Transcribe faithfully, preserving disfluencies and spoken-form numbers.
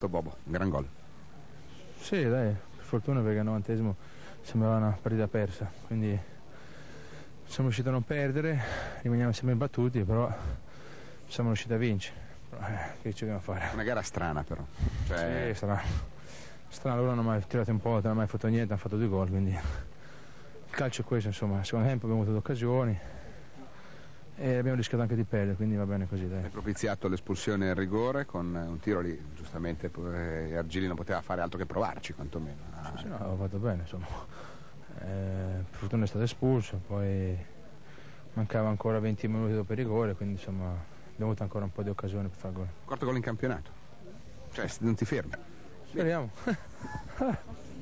fatto Bobo, un gran gol. Sì, dai, per fortuna, perché al novantesimo sembrava una partita persa, quindi siamo riusciti a non perdere, rimaniamo sempre imbattuti, però siamo riusciti a vincere. Però, eh, che ci dobbiamo fare? Una gara strana però. Cioè... Sì, strana. Strana, loro non hanno mai tirato un po', non hanno mai fatto niente, hanno fatto due gol, quindi il calcio è questo, insomma. Al secondo tempo abbiamo avuto due occasioni e abbiamo rischiato anche di perdere, quindi va bene così, dai. Hai propiziato l'espulsione al rigore con un tiro lì, giustamente eh, Argili non poteva fare altro che provarci, quantomeno. Ah, sì, no, avevo fatto bene, insomma. Eh, per fortuna è stato espulso, poi mancava ancora venti minuti dopo il rigore, quindi insomma abbiamo avuto ancora un po' di occasioni per fare gol. Quarto gol in campionato, cioè non ti fermi. Speriamo.